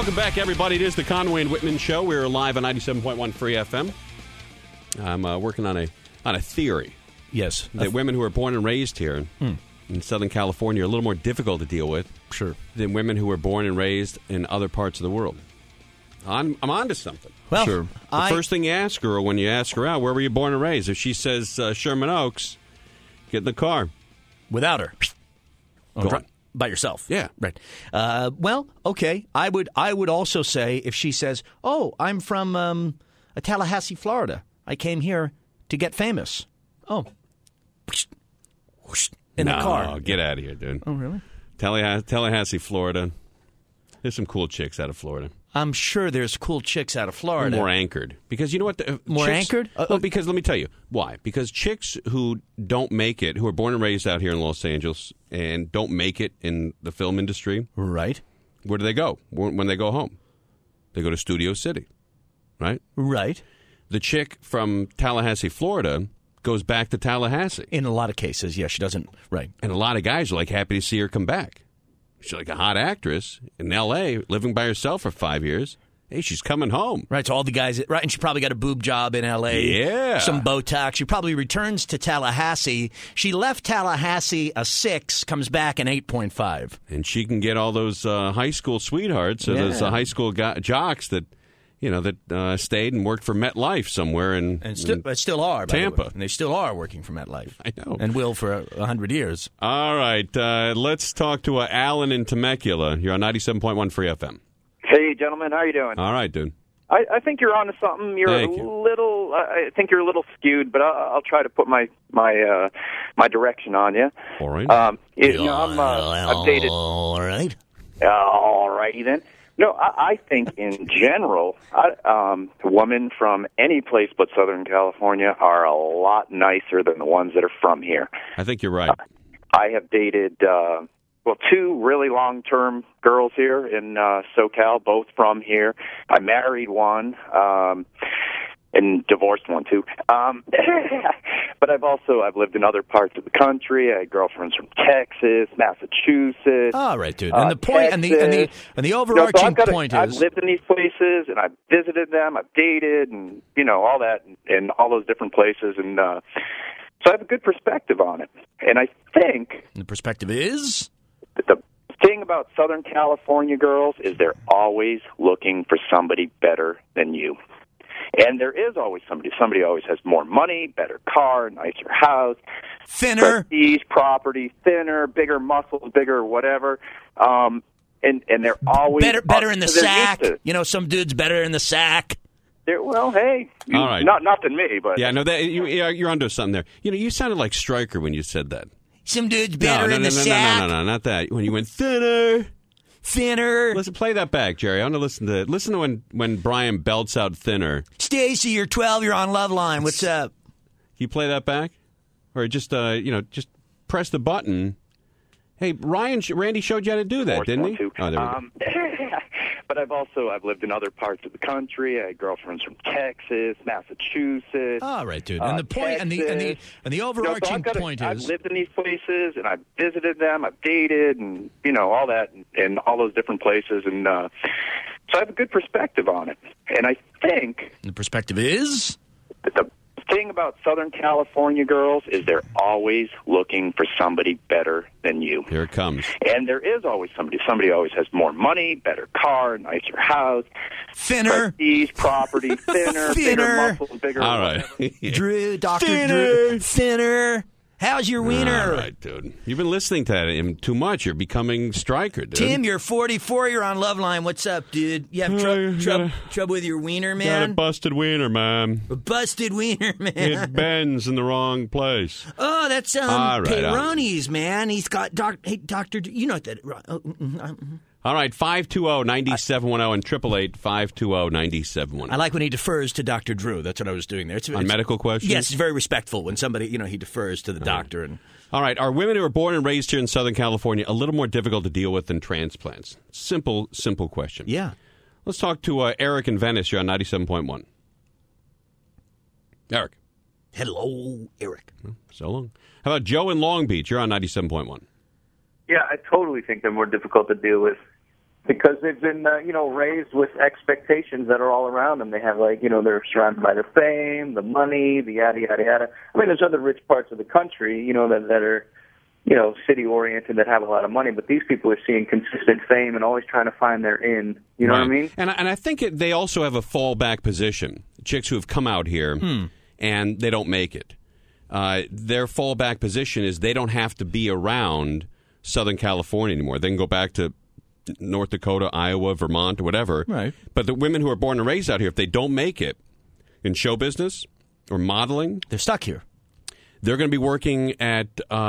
Welcome back, everybody. It is the Conway and Whitman Show. We're live on 97.1 Free FM. I'm working on a theory. Yes. That women who are born and raised here in Southern California are a little more difficult to deal with than women who were born and raised in other parts of the world. I'm onto something. Well, the first thing you ask her when you ask her out, where were you born and raised? If she says Sherman Oaks, get in the car. Without her. Go on. By yourself. Yeah. Right. Well, okay. I would also say if she says, oh, I'm from Tallahassee, Florida. I came here to get famous. Oh. In the car. No, get out of here, dude. Oh, really? Tallahassee, Florida. There's some cool chicks out of Florida. I'm sure there's cool chicks out of Florida. More anchored. Because you know what? More anchored? Well, because let me tell you. Why? Because chicks who don't make it, who are born and raised out here in Los Angeles and don't make it in the film industry. Right. Where do they go when they go home? They go to Studio City. Right? Right. The chick from Tallahassee, Florida goes back to Tallahassee. In a lot of cases, yeah, she doesn't. Right. And a lot of guys are like happy to see her come back. She's like a hot actress in L.A., living by herself for 5 years. Hey, she's coming home. Right, so all the guys, right, and she probably got a boob job in L.A. Yeah. Some Botox. She probably returns to Tallahassee. She left Tallahassee a 6, comes back an 8.5. And she can get all those high school sweethearts or those high school jocks that, that stayed and worked for MetLife somewhere in still are, Tampa. And they still are working for MetLife. I know. And will for 100 years. All right, let's talk to Alan in Temecula. You're on 97.1 Free FM. Hey, gentlemen, how are you doing? All right, dude. I think you're onto something. I think you're a little skewed, but I'll try to put my direction on you. All right. I'm dated. All right. All righty then. No, I think in general, women from any place but Southern California are a lot nicer than the ones that are from here. I think you're right. I have dated, two really long-term girls here in SoCal, both from here. I married one and divorced one, too. But I've lived in other parts of the country. I had girlfriends from Texas, Massachusetts. All right, dude. And the point, and the overarching point is, I've lived in these places, and I've visited them. I've dated, and all that, and all those different places, and so I have a good perspective on it. And I think the perspective is the thing about Southern California girls is they're always looking for somebody better than you. And there is always somebody. Somebody always has more money, better car, nicer house, thinner, prestige, property, thinner, bigger muscles, bigger whatever. And they're always better in the sack. Some dude's better in the sack. Well, hey, all right. Not than me, but yeah, no, you're onto something there. You sounded like Stryker when you said that. Some dude's better in the sack. No, not that. When you went thinner. Listen, play that back, Jerry. I want to listen to when Brian belts out thinner. Stacy, you're 12. You're on Loveline. What's up? Can you play that back, or just just press the button? Hey, Randy showed you how to do that, didn't he? Oh, there we go. But I've lived in other parts of the country. I had girlfriends from Texas, Massachusetts. All right, dude. And the point, Texas. and the overarching point is, I've lived in these places, and I've visited them. I've dated, and all that, and all those different places, and so I have a good perspective on it. And I think the perspective is the thing about Southern California girls is they're always looking for somebody better than you. Here it comes. And there is always somebody. Somebody always has more money, better car, nicer house, thinner, prestige, property, thinner, bigger muscles, bigger. All right, Drew, Dr. Drew, thinner. How's your wiener? All right, dude. You've been listening to him too much. You're becoming Stryker, dude. Tim, you're 44. You're on Loveline. What's up, dude? You have trouble with your wiener, man? Got a busted wiener, man. A busted wiener, man. It bends in the wrong place. Oh, that's Peyronie's, man. He's got Doctor. You know what that. All right, 520-9710 and 888-520-9710. I like when he defers to Dr. Drew. That's what I was doing there. On medical questions? Yes, it's very respectful when somebody, he defers to the doctor. And all right, are women who are born and raised here in Southern California a little more difficult to deal with than transplants? Simple question. Yeah. Let's talk to Eric in Venice. You're on 97.1. Eric. Hello, Eric. So long. How about Joe in Long Beach? You're on 97.1. Yeah, I totally think they're more difficult to deal with. because they've been, raised with expectations that are all around them. They have, they're surrounded by their fame, the money, the yada, yada, yada. I mean, there's other rich parts of the country, that are, city-oriented that have a lot of money, but these people are seeing consistent fame and always trying to find their in. You know what I mean? And I think they also have a fallback position. Chicks who have come out here and they don't make it. Their fallback position is they don't have to be around Southern California anymore. They can go back to North Dakota, Iowa, Vermont, or whatever. Right. But the women who are born and raised out here, if they don't make it in show business or modeling, they're stuck here. They're going to be working at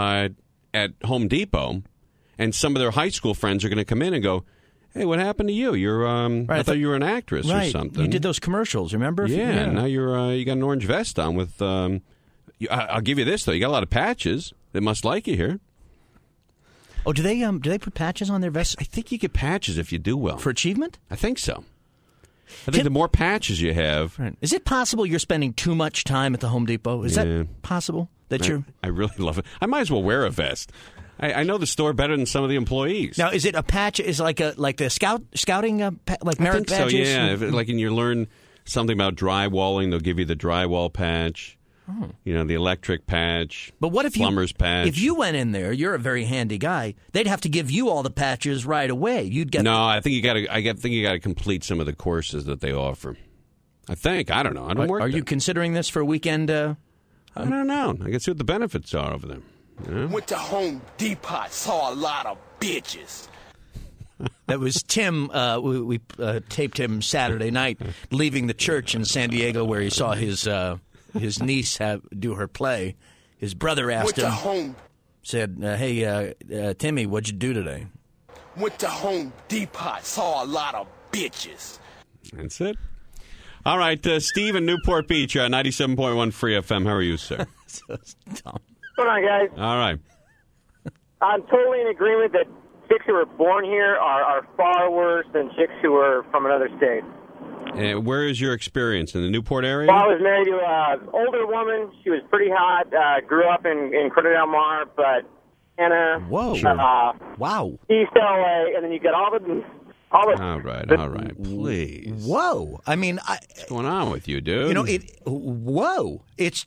Home Depot, and some of their high school friends are going to come in and go, "Hey, what happened to you? You're I thought you were an actress or something. You did those commercials, remember? Yeah. Now you got an orange vest on with. I'll give you this though. You got a lot of patches. They must like you here. Oh, do they put patches on their vests? I think you get patches if you do well for achievement. I think so. I think the more patches you have, is it possible you're spending too much time at the Home Depot? Is that possible? I really love it. I might as well wear a vest. I know the store better than some of the employees. Now, is it a patch? Is it like the scouting like merit badges? So, yeah. Like, and you learn something about drywalling, they'll give you the drywall patch. Oh. The electric patch. But what if plumber's patch? If you went in there, you're a very handy guy. They'd have to give you all the patches right away. You'd get. No, I think you got to. I think you got to complete some of the courses that they offer. I don't know. I don't work. Are you considering this for a weekend? I don't know. I can see what the benefits are over there. Went to Home Depot, saw a lot of bitches. That was Tim. We taped him Saturday night, leaving the church in San Diego where he saw his niece do her play. His brother asked him, said, "Hey, Timmy, what'd you do today?" Went to Home Depot, saw a lot of bitches. That's it. All right, Steve in Newport Beach, 97.1 Free FM. How are you, sir? So dumb. What's going on, guys? All right. I'm totally in agreement that chicks who are born here are far worse than chicks who are from another state. Where is your experience? In the Newport area? Well, I was married to an older woman. She was pretty hot. Grew up in Corona del Mar, but Anna. Whoa. Wow. East LA, and then you get all the... All right. Please. Whoa. I mean... What's going on with you, dude? Whoa. It's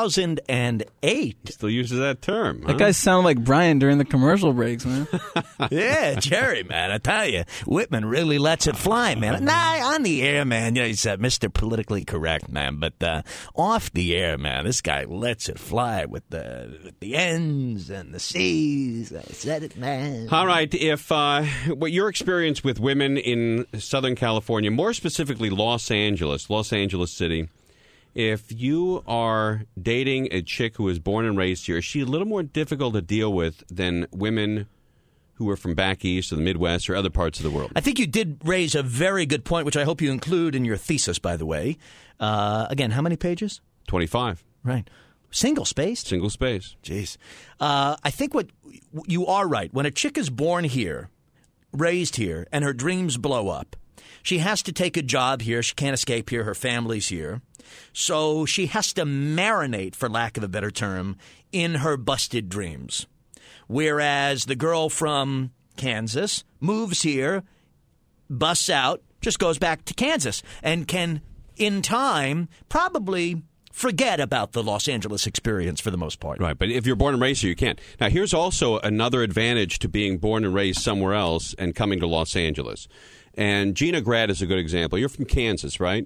2008. He still uses that term. That guy sounded like Brian during the commercial breaks, man. Yeah, Jerry, man. I tell you, Whitman really lets it fly, man. Nah, on the air, man. He's Mr. Politically Correct, man. But off the air, man, this guy lets it fly with the N's and the C's. I said it, man. All right. If what your experience with women in Southern California, more specifically Los Angeles City, if you are dating a chick who was born and raised here, is she a little more difficult to deal with than women who are from back east or the Midwest or other parts of the world? I think you did raise a very good point, which I hope you include in your thesis, by the way. Again, how many pages? 25. Right. Single-spaced? Single-spaced. Jeez. I think what you are right. When a chick is born here, raised here, and her dreams blow up, she has to take a job here. She can't escape here. Her family's here. So she has to marinate, for lack of a better term, in her busted dreams. Whereas the girl from Kansas moves here, busts out, just goes back to Kansas, and can, in time, probably forget about the Los Angeles experience for the most part. Right, but if you're born and raised here, you can't. Now, here's also another advantage to being born and raised somewhere else and coming to Los Angeles. And Gina Grad is a good example. You're from Kansas, right?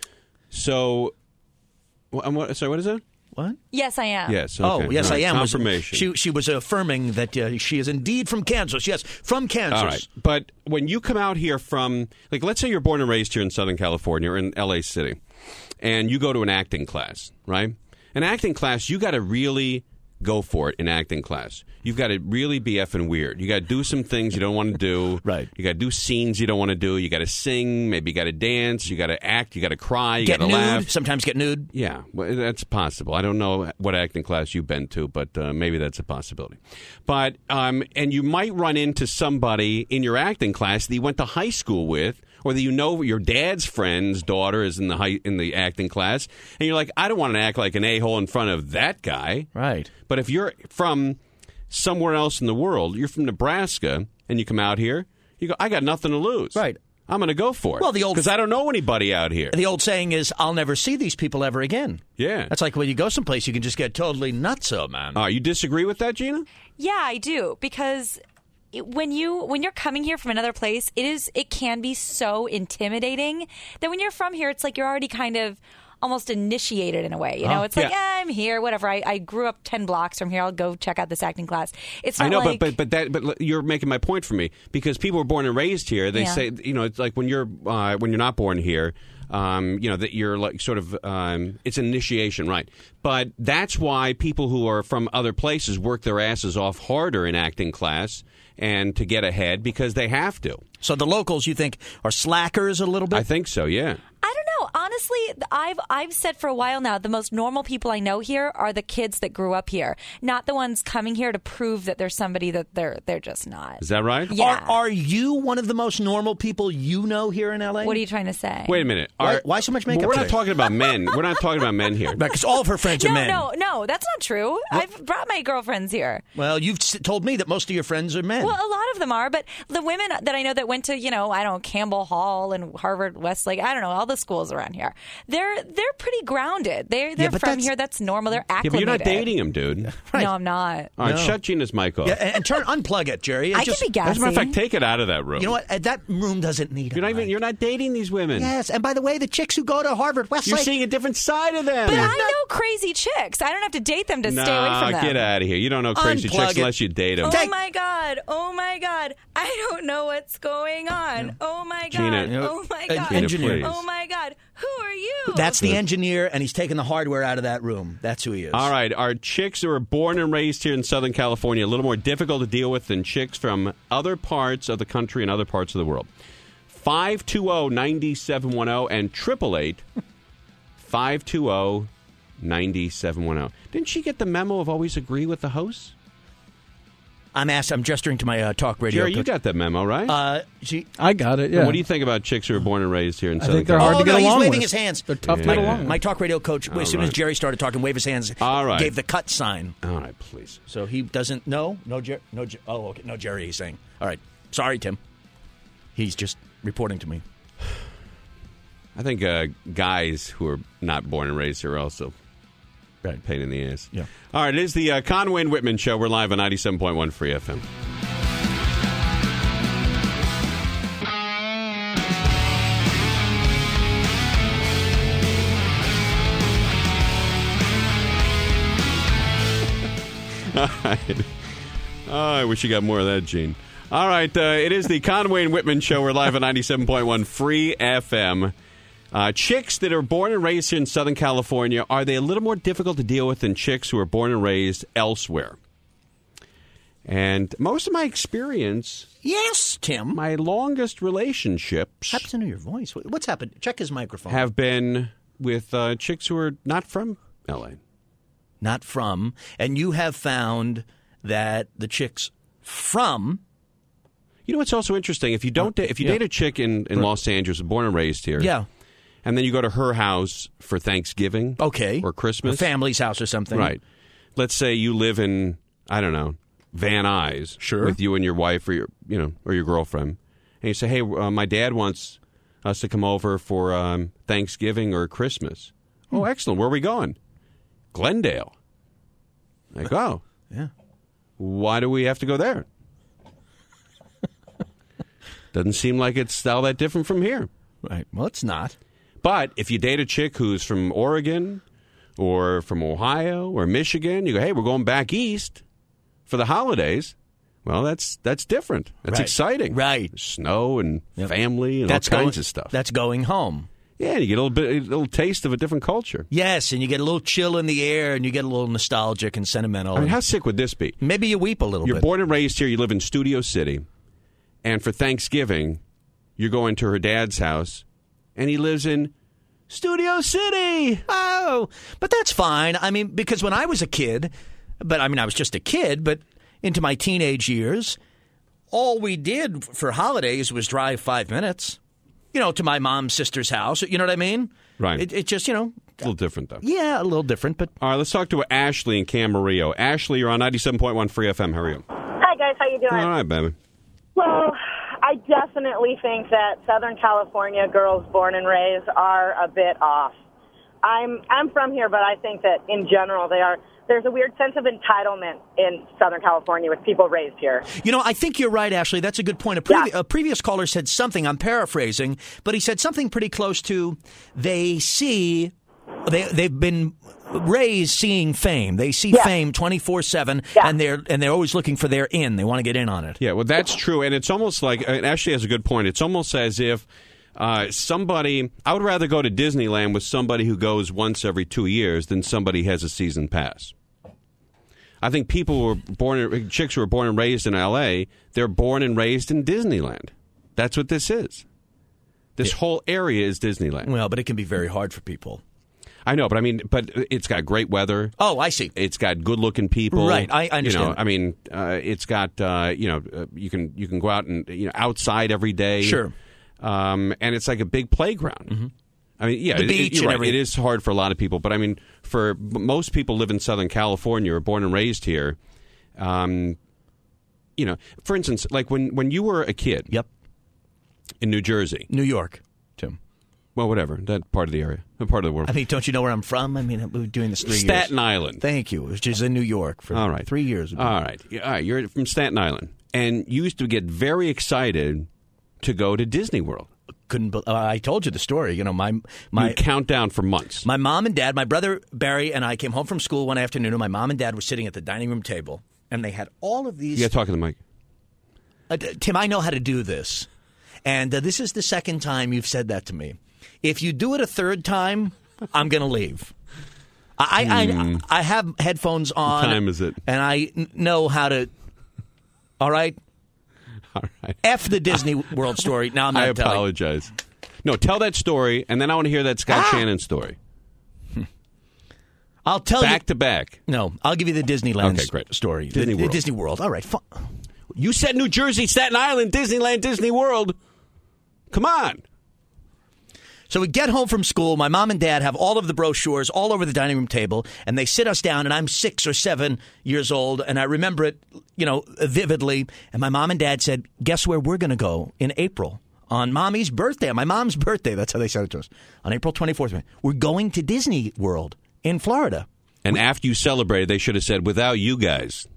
So, what is that? What? Yes, I am. Yes. Okay. Oh, yes, I am. Confirmation. She was affirming that she is indeed from Kansas. Yes, from Kansas. All right. But when you come out here from, like, let's say you're born and raised here in Southern California or in L.A. City, and you go to an acting class, right? An acting class, you got to really go for it in acting class. You've got to really be effing weird. You got to do some things you don't want to do. Right. You got to do scenes you don't want to do. You got to sing. Maybe you got to dance. You got to act. You got to cry. You got to laugh. Sometimes get nude. Yeah, well, that's possible. I don't know what acting class you've been to, but maybe that's a possibility. But and you might run into somebody in your acting class that you went to high school with, or that you know your dad's friend's daughter is in the acting class, and you're like, I don't want to act like an a-hole in front of that guy. Right. But if you're from somewhere else in the world, you're from Nebraska, and you come out here, You go, I got nothing to lose. Right. I'm going to go for it. Well, because I don't know anybody out here. The old saying is, I'll never see these people ever again. Yeah. That's like when you go someplace, you can just get totally nutso, man. You disagree with that, Gina? Yeah, I do, because when you're coming here from another place, it can be so intimidating that when you're from here, it's like you're already kind of almost initiated in a way. You know, it's like, I'm here, whatever. I grew up 10 blocks from here. I'll go check out this acting class. It's not I know, like, but you're making my point for me, because people were born and raised here. They say, it's like when you're not born here, that you're like sort of it's an initiation, right? But that's why people who are from other places work their asses off harder in acting class and to get ahead, because they have to. So the locals, you think, are slackers a little bit? I think so, yeah. I don't know. Honestly, I've said for a while now, the most normal people I know here are the kids that grew up here, not the ones coming here to prove that there's somebody that they're just not. Is that right? Yeah. Are you one of the most normal people you know here in L.A.? What are you trying to say? Wait a minute. Why so much makeup We're not today? talking about men. We're not talking about men here. Because all of her friends are men. No, that's not true. I've brought my girlfriends here. Well, you've told me that most of your friends are men. Well, a lot of them are, but the women that I know that went to, Campbell Hall and Harvard, Westlake, I don't know, all the schools around here, they're pretty grounded. They're from here. That's normal. They're acclimated. Yeah, but you're not dating him, dude. Right. No, I'm not. All right, shut Gina's mic off. Yeah, and unplug it, Jerry. I can be gassy. As a matter of fact, take it out of that room. You know what? That room doesn't need it. You're not dating these women. Yes, and by the way, the chicks who go to Harvard, Westlake. You're seeing a different side of them. But I know crazy chicks. I don't have to date them to stay away from them. Get out of here. You don't know crazy chicks unless you date them. Oh my God. I don't know what's going on. Oh my God. Gina, oh my God. Engineer. Oh my God. Who are you? That's the engineer, and he's taking the hardware out of that room. That's who he is. All right. Are chicks who are born and raised here in Southern California a little more difficult to deal with than chicks from other parts of the country and other parts of the world? 520-9710 and 888-520-9710. Didn't she get the memo of always agree with the hosts? I'm gesturing to my talk radio. Jerry, you got that memo, right? I got it, yeah. And what do you think about chicks who are born and raised here in Southern think they're California? hard to get along he's waving with. his hands. They're tough to get along with. My talk radio coach, as soon as Jerry started talking, waved his hands, gave the cut sign. All right, please. So he doesn't know? No, Jerry. Oh, okay. No, Jerry, he's saying. All right. Sorry, Tim. He's just reporting to me. I think guys who are not born and raised here are also pain in the ass. Yeah. All right, it is the Conway and Whitman Show. We're live on 97.1 Free FM. All right. Oh, I wish you got more of that, Gene. All right, it is the Conway and Whitman Show. We're live on 97.1 Free FM. Chicks that are born and raised here in Southern California, are they a little more difficult to deal with than chicks who are born and raised elsewhere? And most of my experience... Yes, Tim. My longest relationships... Happens to know your voice. What's happened? Check his microphone. Have been with chicks who are not from L.A. Not from. And you have found that the chicks from... You know what's also interesting? If you date a chick in Los Angeles, born and raised here... Yeah. And then you go to her house for Thanksgiving. Okay. Or Christmas. A family's house or something. Right. Let's say you live in, I don't know, Van Nuys. Sure. With you and your wife or your girlfriend. And you say, hey, my dad wants us to come over for Thanksgiving or Christmas. Oh, excellent. Where are we going? Glendale. Like, oh. Yeah. Why do we have to go there? Doesn't seem like it's all that different from here. Right. Well, it's not. But if you date a chick who's from Oregon or from Ohio or Michigan, you go, hey, we're going back east for the holidays. Well, that's different. That's exciting. Right. Snow and family and all kinds of stuff. That's going home. Yeah, and you get a little taste of a different culture. Yes, and you get a little chill in the air, and you get a little nostalgic and sentimental. I mean, how sick would this be? Maybe you weep a little bit. You're born and raised here. You live in Studio City. And for Thanksgiving, you're going to her dad's house, and he lives in Studio City. Oh, but that's fine. I mean, because when I was a kid, I was just a kid, but into my teenage years, all we did for holidays was drive 5 minutes, to my mom's sister's house. You know what I mean? Right. It just, It's a little different, though. Yeah, a little different, but... All right, let's talk to Ashley in Camarillo. Ashley, you're on 97.1 Free FM. How are you? Hi, guys. How you doing? All right, baby. Well, I definitely think that Southern California girls born and raised are a bit off. I'm from here, but I think that in general they are. There's a weird sense of entitlement in Southern California with people raised here. You know, I think you're right, Ashley. That's a good point. A previous caller said something, I'm paraphrasing, but he said something pretty close to they've been raised seeing fame. They see fame 24/7, and they're always looking for their in. They want to get in on it. Yeah, well, that's true, and it's almost like Ashley has a good point. It's almost as if somebody. I would rather go to Disneyland with somebody who goes once every 2 years than somebody who has a season pass. I think chicks who were born and raised in L.A., they're born and raised in Disneyland. That's what this is. This whole area is Disneyland. Well, but it can be very hard for people. I know, but it's got great weather. Oh, I see. It's got good-looking people. Right, I understand. It's got you can go out and outside every day. Sure. And it's like a big playground. Mm-hmm. I mean, the beach and everything. It is hard for a lot of people, but I mean, for most people live in Southern California or born and raised here. For instance, like when you were a kid. Yep. In New Jersey, New York, Tim. Well, whatever, that part of the area, that part of the world. I mean, don't you know where I'm from? I mean, we were doing this 3 years. Staten Island. Thank you. Which is in New York for 3 years. All right. You're from Staten Island, and you used to get very excited to go to Disney World. I told you the story. You know, You'd count down for months. My mom and dad, my brother Barry and I came home from school one afternoon, and my mom and dad were sitting at the dining room table, and they had all of these. You got to talk to the mic. Tim, I know how to do this, and this is the second time you've said that to me. If you do it a third time, I'm going to leave. I have headphones on. What time is it? And I know how to. All right. All right. F the Disney World story. Now I'm not telling. I apologize. No, tell that story, and then I want to hear that Scott Shannon story. I'll tell you. Back to back. No, I'll give you the Disneyland story. Disney World. Disney World. All right. You said New Jersey, Staten Island, Disneyland, Disney World. Come on. So we get home from school. My mom and dad have all of the brochures all over the dining room table, and they sit us down, and I'm 6 or 7 years old, and I remember it, vividly. And my mom and dad said, guess where we're going to go in April? On Mommy's birthday, on my mom's birthday. That's how they said it to us. On April 24th. We're going to Disney World in Florida. And after you celebrated, they should have said, without you guys.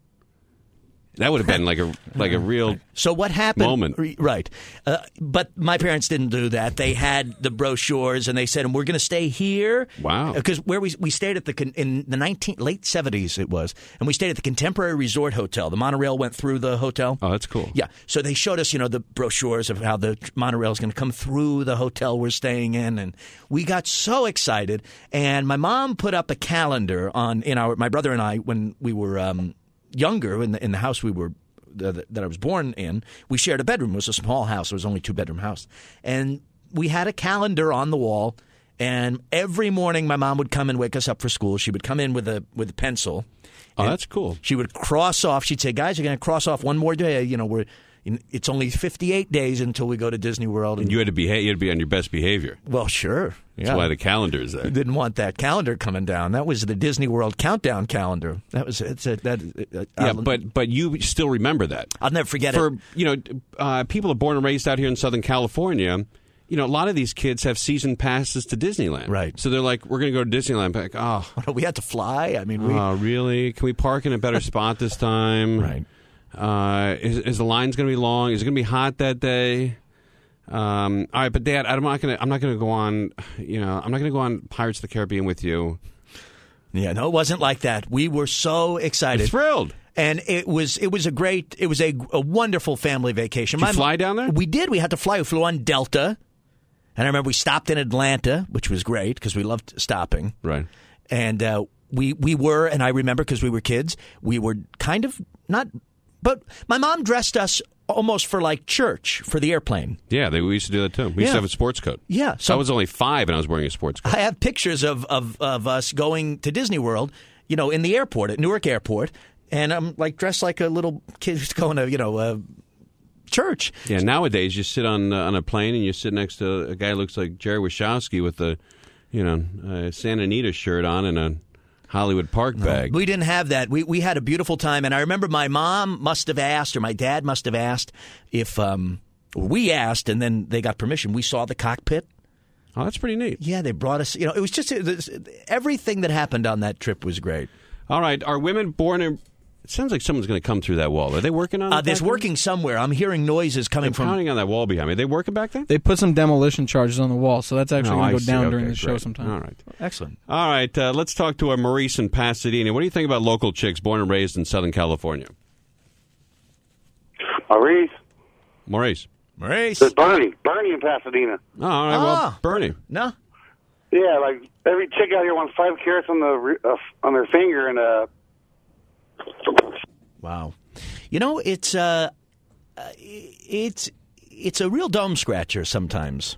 That would have been like a real so what happened moment. Right. But my parents didn't do that. They had the brochures, and they said, and we're going to stay here. Wow. Because where we stayed at in the late 70s it was, and we stayed at the Contemporary Resort Hotel. The monorail went through the hotel. Oh, that's cool. Yeah. So they showed us, the brochures of how the monorail is going to come through the hotel we're staying in, and we got so excited. And my mom put up a calendar my brother and I, when we were younger, in the house we were that I was born in, we shared a bedroom. It was a small house. It was only a 2-bedroom house, and we had a calendar on the wall. And every morning, my mom would come and wake us up for school. She would come in with a pencil. Oh, that's cool. She would cross off. She'd say, "Guys, you're going to cross off one more day. It's only 58 days until we go to Disney World." And you had to behave. You had to be on your best behavior. Well, sure. That's why the calendar is there. You didn't want that calendar coming down. That was the Disney World countdown calendar. That was but you still remember that. I'll never forget it. For people are born and raised out here in Southern California. A lot of these kids have season passes to Disneyland. Right. So they're like, we're going to go to Disneyland. Like, we had to fly. I mean, really? Can we park in a better spot this time? Right. Is the lines going to be long? Is it going to be hot that day? All right, but Dad, I'm not going to go on. I'm not going to go on Pirates of the Caribbean with you. Yeah, no, it wasn't like that. We were so excited, thrilled, and it was a wonderful family vacation. Did you fly down there? We did. We had to fly. We flew on Delta, and I remember we stopped in Atlanta, which was great because we loved stopping. Right, and we were, and I remember because we were kids, we were kind of not. But my mom dressed us almost for like church for the airplane. Yeah, we used to do that too. We used to have a sports coat. Yeah. So I was only 5 and I was wearing a sports coat. I have pictures of us going to Disney World, in the airport, at Newark Airport, and I'm like dressed like a little kid who's going to, church. Yeah, nowadays you sit on a plane and you sit next to a guy who looks like Jerry Wachowski with a Santa Anita shirt on and a Hollywood Park bag. We didn't have that. We had a beautiful time, and I remember my mom must have asked, or my dad must have asked, if We asked, and then they got permission. We saw the cockpit. Oh, that's pretty neat. Yeah, they brought us. It was just everything that happened on that trip was great. All right, are women born in? It sounds like someone's going to come through that wall. Are they working on it? There's working somewhere. I'm hearing noises coming from. Pounding on that wall behind me. Are they working back there? They put some demolition charges on the wall, so that's actually going to go down during the show sometime. All right. Excellent. All right, let's talk to Maurice in Pasadena. What do you think about local chicks born and raised in Southern California? Maurice. It's Bernie in Pasadena. Oh, all right, well, Bernie. No. Yeah, like every chick out here wants 5 carats on their finger, and Wow. It's a real dome scratcher sometimes.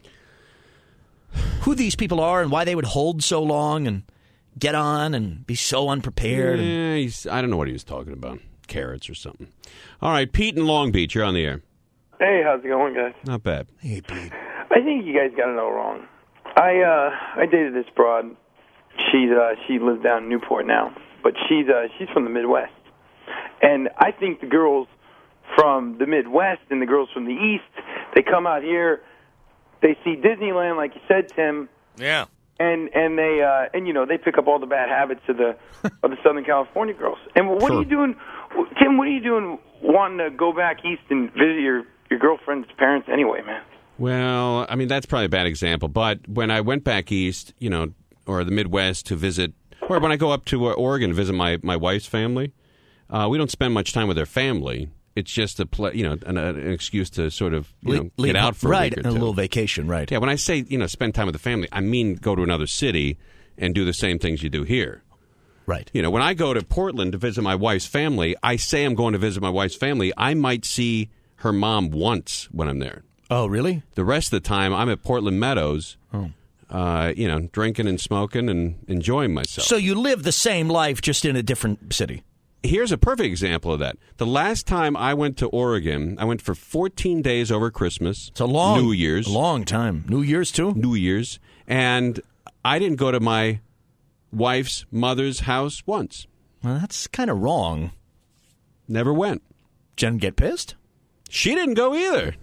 Who these people are and why they would hold so long and get on and be so unprepared. Yeah, I don't know what he was talking about. Carrots or something. All right, Pete in Long Beach, you're on the air. Hey, how's it going, guys? Not bad. Hey, Pete. I think you guys got it all wrong. I dated this broad. She lives down in Newport now, but she's from the Midwest, and I think the girls from the Midwest and the girls from the East, they come out here, they see Disneyland, like you said, Tim. Yeah. And they pick up all the bad habits of the Southern California girls. And what are you doing, Tim? What are you doing wanting to go back east and visit your girlfriend's parents anyway, man? Well, I mean, that's probably a bad example. But when I went back east, or the Midwest to visit, or when I go up to Oregon to visit my wife's family, we don't spend much time with their family. It's just an excuse to sort of get out for a week or two. A little vacation, right? Yeah, when I say spend time with the family, I mean go to another city and do the same things you do here. Right. When I go to Portland to visit my wife's family, I say I'm going to visit my wife's family. I might see her mom once when I'm there. Oh, really? The rest of the time, I'm at Portland Meadows, drinking and smoking and enjoying myself. So you live the same life, just in a different city. Here's a perfect example of that. The last time I went to Oregon, I went for 14 days over Christmas. It's a long New Year's. A long time. New Year's, too? New Year's. And I didn't go to my wife's mother's house once. Well, that's kind of wrong. Never went. Jen get pissed? She didn't go either.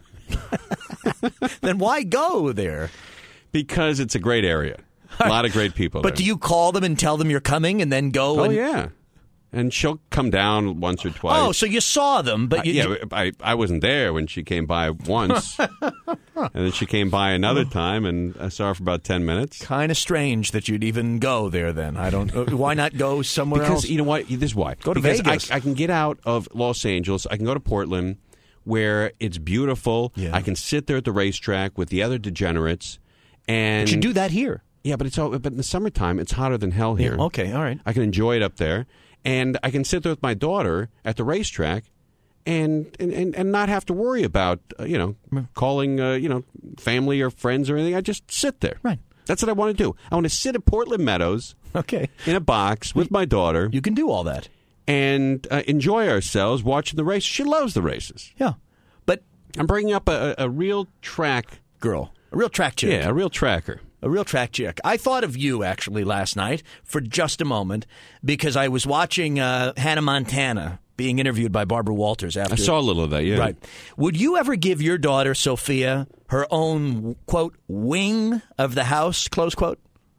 Then why go there? Because it's a great area. A lot of great people But there. do you call them and tell them you're coming and then go? Oh, yeah. And she'll come down once or twice. Oh, so you saw them, but I wasn't there when she came by once. And then she came by another time, and I saw her for about 10 minutes. Kind of strange that you'd even go there then. I don't. Why not go somewhere else? Because, you know what? This is why. Go to Vegas. I can get out of Los Angeles. I can go to Portland, where it's beautiful. Yeah. I can sit there at the racetrack with the other degenerates. And but you do that here. Yeah, but but in the summertime, it's hotter than hell here. Yeah, okay, all right. I can enjoy it up there. And I can sit there with my daughter at the racetrack and not have to worry about, calling, family or friends or anything. I just sit there. Right. That's what I want to do. I want to sit at Portland Meadows in a box with my daughter. You can do all that. And enjoy ourselves watching the race. She loves the races. Yeah. But I'm bringing up a real track girl. A real track chick. Yeah, a real tracker. A real track chick. I thought of you, actually, last night for just a moment because I was watching Hannah Montana being interviewed by Barbara Walters. After I saw a little of that, yeah. Right. Would you ever give your daughter, Sophia, her own, quote, wing of the house, close quote?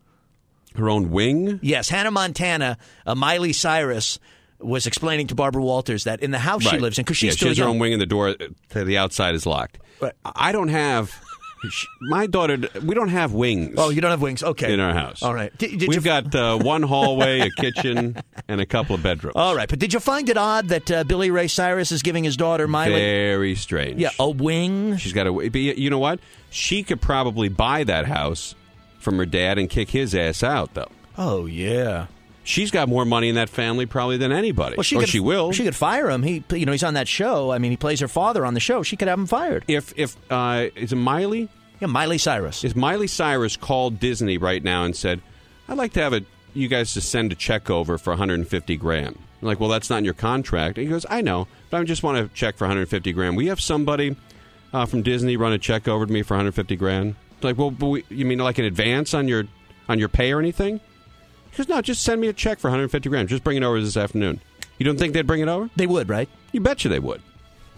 Her own wing? Yes. Hannah Montana, Miley Cyrus, was explaining to Barbara Walters that in the house she lives in, because she's still she has young. her own wing and the door to the outside is locked. Right. I don't have... My daughter, we don't have wings. Oh, you don't have wings? Okay. In our house. All right. We've got one hallway, a kitchen, and a couple of bedrooms. All right. But did you find it odd that Billy Ray Cyrus is giving his daughter Miley? Very strange. Yeah, a wing. She's got a... But you know what? She could probably buy that house from her dad and kick his ass out, though. Oh, yeah. She's got more money in that family probably than anybody. Well, she will. She could fire him. He's on that show. I mean, he plays her father on the show. She could have him fired. If is it Miley? Yeah, Miley Cyrus. If Miley Cyrus called Disney right now and said, "I'd like to have you guys to send a check over for $150,000." I'm like, well, that's not in your contract. And he goes, I know, but I just want a check for $150,000. We have somebody from Disney run a check over to me for $150,000. Like, well, you mean like an advance on your pay or anything? He goes, no, just send me a check for $150,000. Just bring it over this afternoon. You don't think they'd bring it over? They would, right? You betcha they would.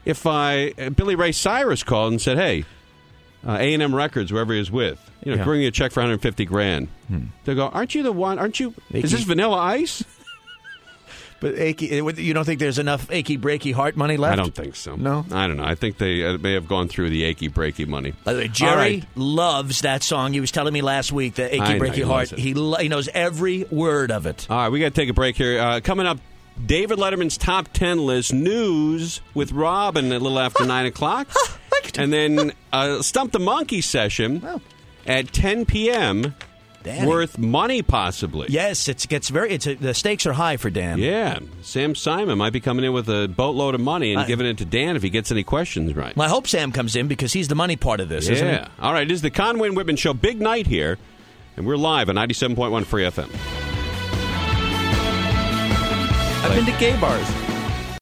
if Billy Ray Cyrus called and said, "Hey, A&M Records, whoever he was with, bring you a check for $150,000," they'll go, "Aren't you the one? Aren't you? Is this Vanilla Ice?" But you don't think there's enough achy breaky heart money left? I don't think so. No, I don't know. I think they may have gone through the achy breaky money. By the way, Jerry loves that song. He was telling me last week, the achy breaky heart. He knows every word of it. All right, we got to take a break here. Coming up, David Letterman's top 10 list news with Robin a little after 9 o'clock, and then Stump the Monkey session at 10 p.m. Danny. Worth money, possibly. Yes, the stakes are high for Dan. Yeah, Sam Simon might be coming in with a boatload of money and giving it to Dan if he gets any questions right. Well, I hope Sam comes in because he's the money part of this, isn't he? Yeah. All right, this is the Conway and Whitman Show. Big night here, and we're live on 97.1 Free FM. I've been to gay bars.